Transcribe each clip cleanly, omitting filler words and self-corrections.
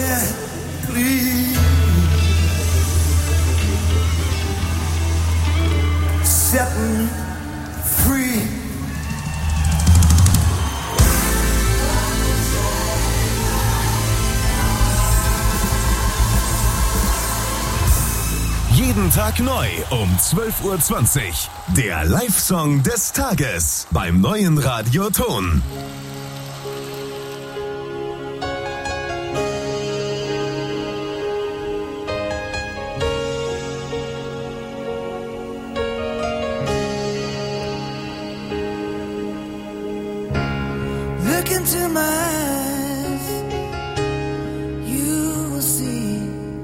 gladly. Set me free. Jeden Tag neu um 12:20 Uhr. Der Live-Song des Tages beim neuen Radioton. Look into my eyes, you will see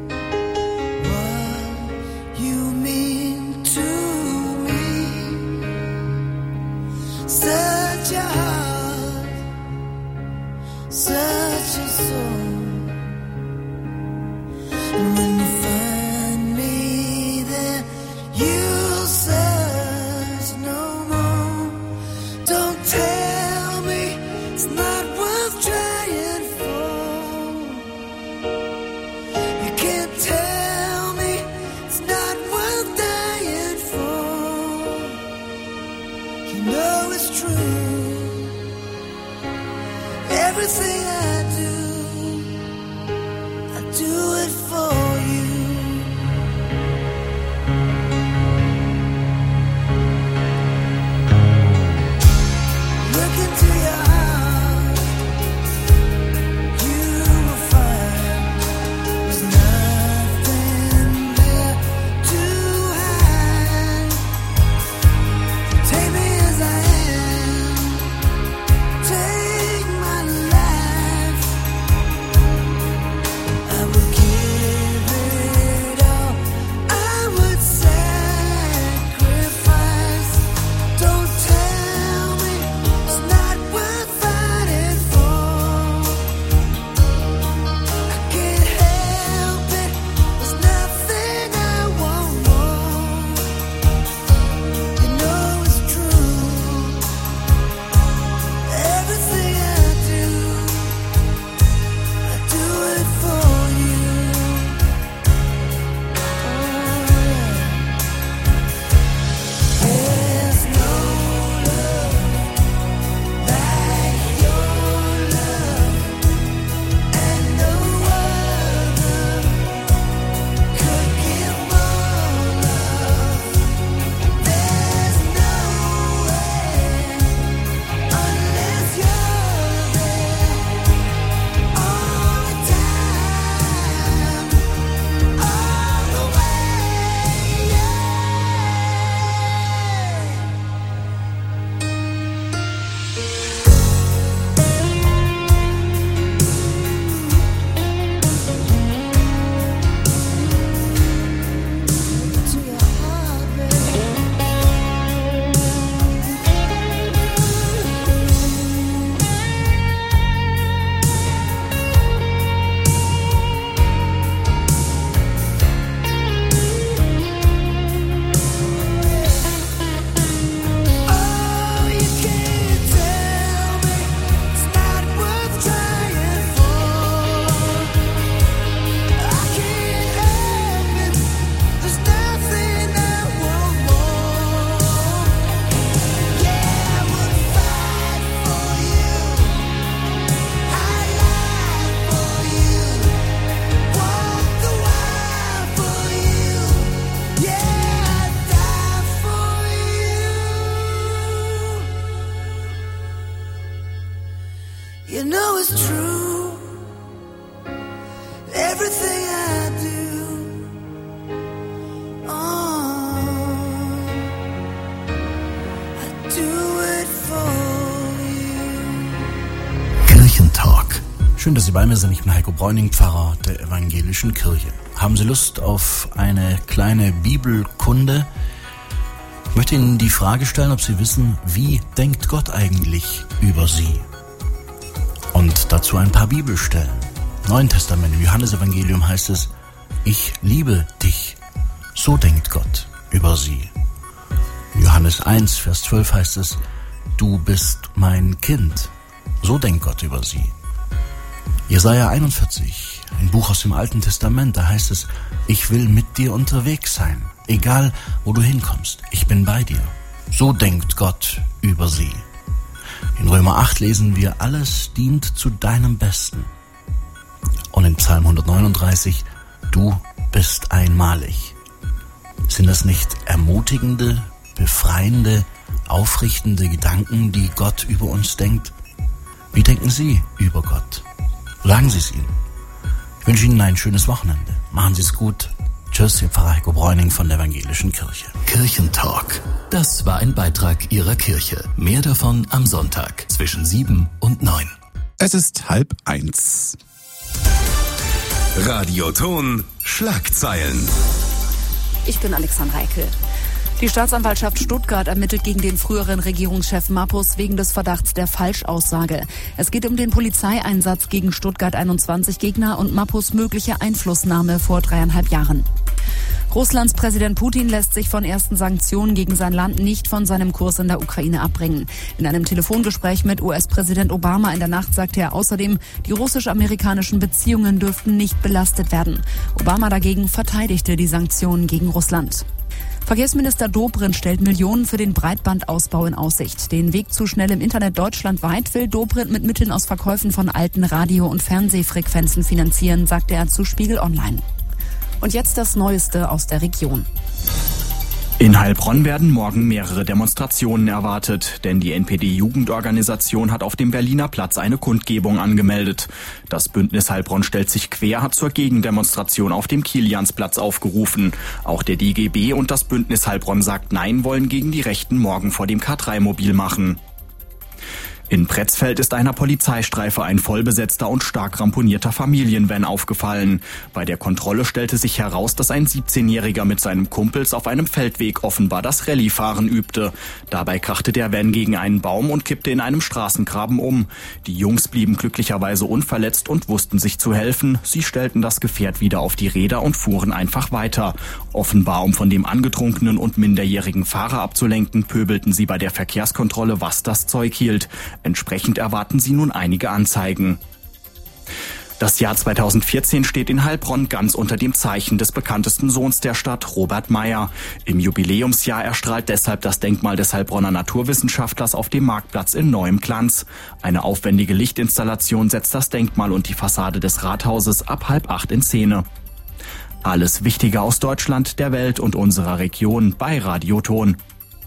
what you mean to me. Such a heart, such a soul. And when you find me there, you'll search no more. Don't tell me it's not worth trying for. You can't tell me it's not worth dying for. You know it's true. Everything I do it for you. Look into your heart, you will find there's nothing there to hide. Take me as I am, take my life. I would give it all, I would sacrifice. Don't tell me it's not worth fighting for. I can't help it, there's nothing I want more. You know it's true. Everything I do it for you. There's no love like your love, and no other could give more love. There's no way unless you're there all the time, all the way. To your heart, oh, you can't tell me it's not worth trying for. I can't help it, there's nothing I want more. Yeah, I would fight for you, I'd lie for you, walk the wire for you. Yeah, I'd die for you. You know it's true. Everything I do it for you. Kirchentalk. Schön, dass Sie bei mir sind. Ich bin Heiko Bräuning, Pfarrer der Evangelischen Kirche. Haben Sie Lust auf eine kleine Bibelkunde? Ich möchte Ihnen die Frage stellen, ob Sie wissen, wie denkt Gott eigentlich über Sie? Und dazu ein paar Bibelstellen. Im Neuen Testament, im Johannesevangelium heißt es: Ich liebe dich. So denkt Gott über Sie. In Johannes 1, Vers 12 heißt es: Du bist mein Kind. So denkt Gott über Sie. Jesaja 41, ein Buch aus dem Alten Testament, da heißt es, ich will mit dir unterwegs sein, egal wo du hinkommst, ich bin bei dir. So denkt Gott über sie. In Römer 8 lesen wir, alles dient zu deinem Besten. Und in Psalm 139, du bist einmalig. Sind das nicht ermutigende, befreiende, aufrichtende Gedanken, die Gott über uns denkt? Wie denken Sie über Gott? Sagen Sie es ihm. Ich wünsche Ihnen ein schönes Wochenende. Machen Sie es gut. Tschüss, Ihr Pfarrer Heiko Bräuning von der Evangelischen Kirche. Kirchentalk. Das war ein Beitrag Ihrer Kirche. Mehr davon am Sonntag zwischen 7 und 9. Es ist 12:30. Radioton Schlagzeilen. Ich bin Alexandra Eckel. Die Staatsanwaltschaft Stuttgart ermittelt gegen den früheren Regierungschef Mappus wegen des Verdachts der Falschaussage. Es geht um den Polizeieinsatz gegen Stuttgart 21-Gegner und Mappus mögliche Einflussnahme vor 3,5 Jahren. Russlands Präsident Putin lässt sich von ersten Sanktionen gegen sein Land nicht von seinem Kurs in der Ukraine abbringen. In einem Telefongespräch mit US-Präsident Obama in der Nacht sagte er außerdem, die russisch-amerikanischen Beziehungen dürften nicht belastet werden. Obama dagegen verteidigte die Sanktionen gegen Russland. Verkehrsminister Dobrindt stellt Millionen für den Breitbandausbau in Aussicht. Den Weg zu schnellem Internet deutschlandweit will Dobrindt mit Mitteln aus Verkäufen von alten Radio- und Fernsehfrequenzen finanzieren, sagte er zu Spiegel Online. Und jetzt das Neueste aus der Region. In Heilbronn werden morgen mehrere Demonstrationen erwartet, denn die NPD-Jugendorganisation hat auf dem Berliner Platz eine Kundgebung angemeldet. Das Bündnis Heilbronn stellt sich quer hat zur Gegendemonstration auf dem Kiliansplatz aufgerufen. Auch der DGB und das Bündnis Heilbronn sagt Nein, wollen gegen die Rechten morgen vor dem K3 mobil machen. In Pretzfeld ist einer Polizeistreife ein vollbesetzter und stark ramponierter Familienvan aufgefallen. Bei der Kontrolle stellte sich heraus, dass ein 17-Jähriger mit seinem Kumpels auf einem Feldweg offenbar das Rallyefahren übte. Dabei krachte der Van gegen einen Baum und kippte in einem Straßengraben um. Die Jungs blieben glücklicherweise unverletzt und wussten sich zu helfen. Sie stellten das Gefährt wieder auf die Räder und fuhren einfach weiter. Offenbar, um von dem angetrunkenen und minderjährigen Fahrer abzulenken, pöbelten sie bei der Verkehrskontrolle, was das Zeug hielt. Entsprechend erwarten sie nun einige Anzeigen. Das Jahr 2014 steht in Heilbronn ganz unter dem Zeichen des bekanntesten Sohns der Stadt, Robert Meyer. Im Jubiläumsjahr erstrahlt deshalb das Denkmal des Heilbronner Naturwissenschaftlers auf dem Marktplatz in neuem Glanz. Eine aufwendige Lichtinstallation setzt das Denkmal und die Fassade des Rathauses ab 7:30 in Szene. Alles Wichtige aus Deutschland, der Welt und unserer Region bei Radioton.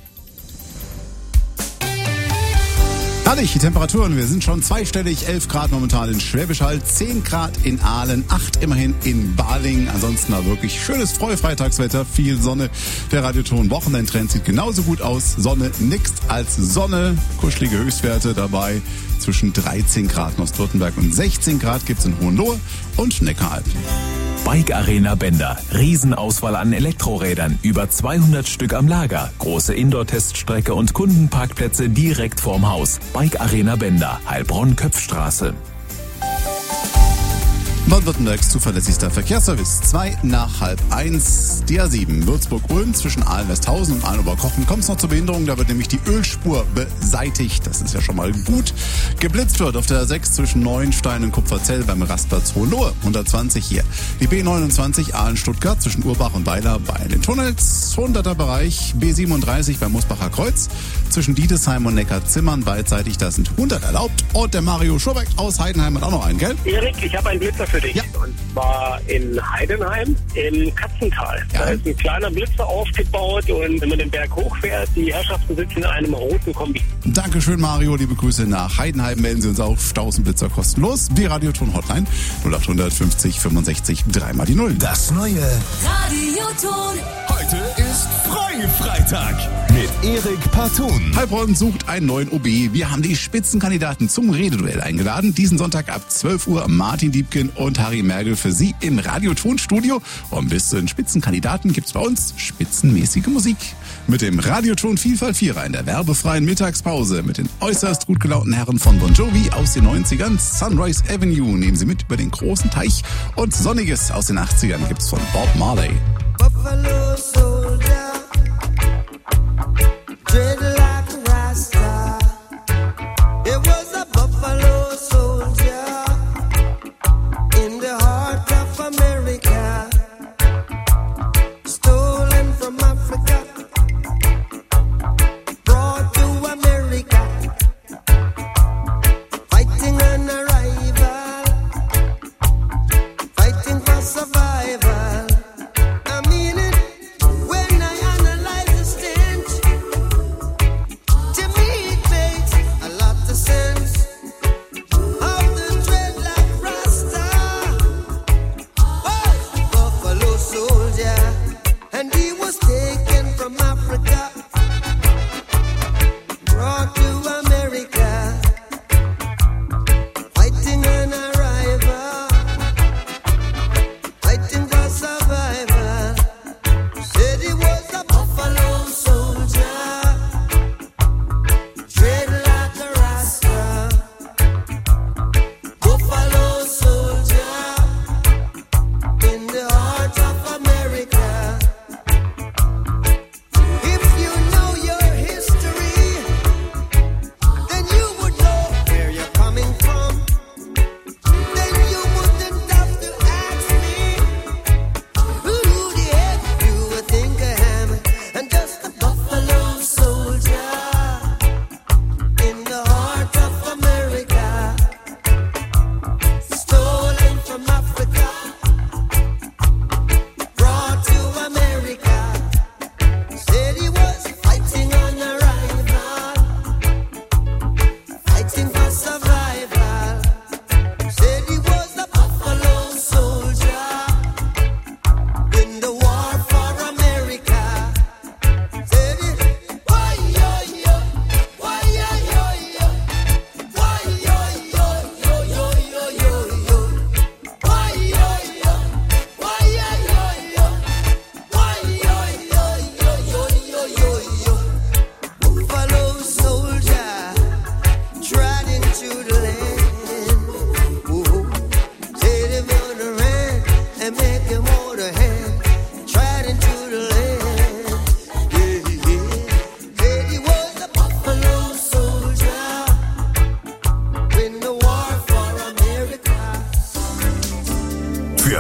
Herrlich, die Temperaturen, wir sind schon zweistellig, 11 Grad momentan in Schwäbisch Hall, 10 Grad in Aalen, 8 immerhin in Balingen. Ansonsten war wirklich schönes Freitagswetter, viel Sonne. Der Radioton Wochenendtrend sieht genauso gut aus. Sonne nix als Sonne, kuschelige Höchstwerte dabei. Zwischen 13 Grad in Ostwürttemberg und 16 Grad gibt's in Hohenlohe und Neckaralpen. Bike Arena Bender. Riesenauswahl an Elektrorädern. Über 200 Stück am Lager. Große Indoor-Teststrecke und Kundenparkplätze direkt vorm Haus. Bike Arena Bender. Heilbronn-Köpfstraße. Baden-Württembergs zuverlässigster Verkehrsservice. 1:02. Die A7 Würzburg-Ulm zwischen Aalen-Westhausen und Aalen-Oberkochen kommt es noch zur Behinderung. Da wird nämlich die Ölspur beseitigt. Das ist ja schon mal gut. Geblitzt wird auf der A6 zwischen Neuenstein und Kupferzell beim Rastplatz Hohenlohe. 120 hier. Die B29 Aalen-Stuttgart zwischen Urbach und Weiler bei den Tunnels. 100er Bereich. B37 beim Musbacher Kreuz zwischen Dietesheim und Neckarzimmern beidseitig. Da sind 100 erlaubt. Und der Mario Schurbeck aus Heidenheim hat auch noch einen, gell? Erik, ich habe einen Blitzer für dich. Ja. Und zwar in Heidenheim im Katzental. Ja. Da ist ein kleiner Blitzer aufgebaut und wenn man den Berg hochfährt, die Herrschaften sitzen in einem roten Kombi. Dankeschön, Mario. Liebe Grüße nach Heidenheim. Melden Sie uns auf 1000 Blitzer kostenlos. Die Radioton Hotline 0800 50 65 3 die 0. Das neue Radioton. Heute ist Freitag mit Erik Partun. Heilbronn sucht einen neuen OB. Wir haben die Spitzenkandidaten zum Rededuell eingeladen. Diesen Sonntag ab 12 Uhr Martin Diebken und Harry Mergel für Sie im Radioton-Studio. Und bis zu den Spitzenkandidaten gibt's bei uns spitzenmäßige Musik. Mit dem Radioton Vielfalt Vierer in der werbefreien Mittagspause mit den äußerst gut gelaunten Herren von Bon Jovi aus den 90ern. Sunrise Avenue nehmen Sie mit über den großen Teich. Und Sonniges aus den 80ern gibt's von Bob Marley. Buffalo soldier, dread like a Rasta. It was a buffalo soldier,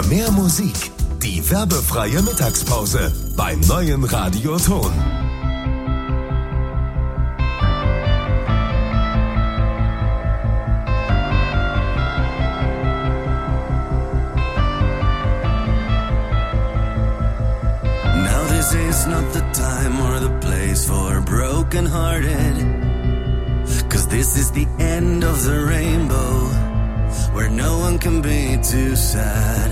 Mehr Musik. Die werbefreie Mittagspause beim neuen Radioton. Now this is not the time or the place for broken-hearted, 'cause this is the end of the rainbow, where no one can be too sad.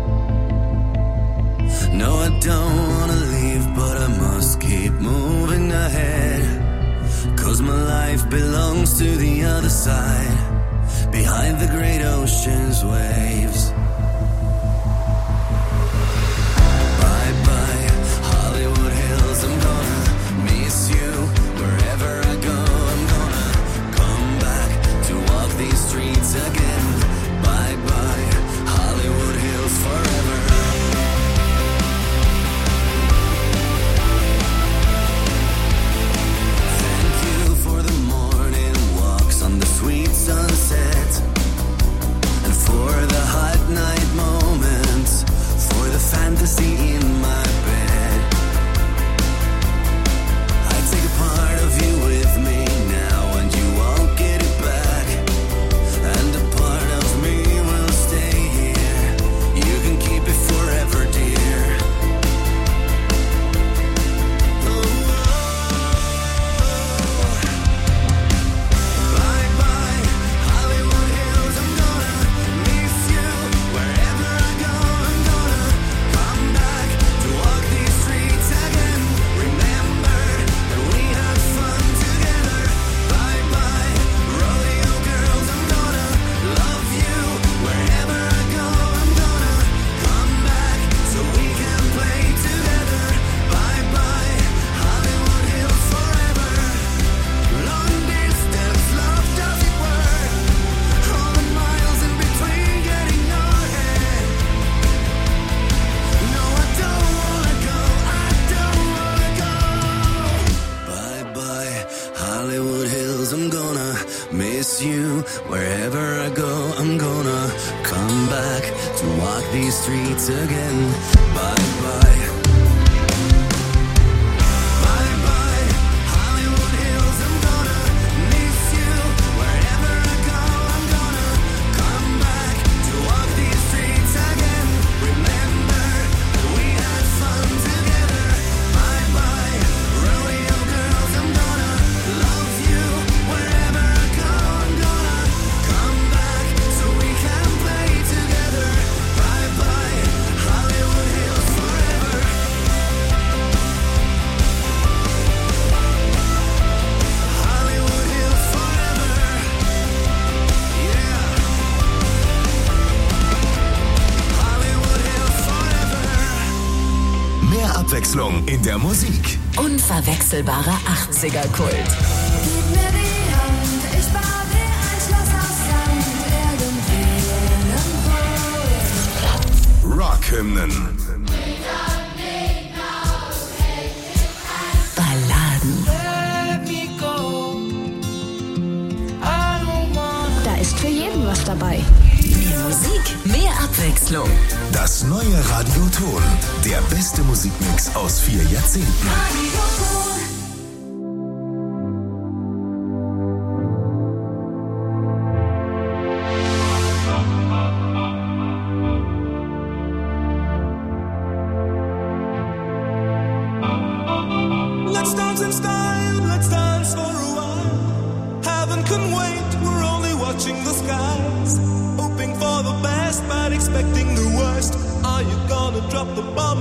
No, I don't wanna leave, but I must keep moving ahead, 'cause my life belongs to the other side, behind the great ocean's waves. Bye-bye, Hollywood Hills, I'm gonna miss you. Wherever I go, I'm gonna come back to walk these streets again. Bye-bye, Hollywood Hills forever. Sunset, and for the hot night moments, for the fantasy in my bed. I take a part of you with me now, and you won't get it back, and a part of me will stay here. You can keep it forever, dear. Wherever I go, I'm gonna come back to walk these streets again. Bye bye. Bye bye, Hollywood Hills, I'm gonna miss you. Wherever I go, I'm gonna come back to walk these streets again. Remember that we had fun together. Bye bye, rodeo girls, I'm gonna love you. Wherever I go, I'm gonna come back so we can play together. Bye bye, Hollywood Hills forever. Hollywood Hills forever. Yeah. Hollywood Hills forever. Mehr Abwechslung in der Musik. Unverwechselbarer 80er-Kult. Gib mir die Hand, ich baue dir ein Schloss aus Sand, irgendwie irgendwo. Rockhymnen. Balladen. Da ist für jeden was dabei. Mehr Musik, mehr Abwechslung. Das neue Radioton. Der beste Musikmix aus 4 Jahrzehnten. Let's dance in style, let's dance for a while. Heaven can wait, we're only watching the skies. Hoping for the best, but expecting the worst. Are you gonna drop the bomb?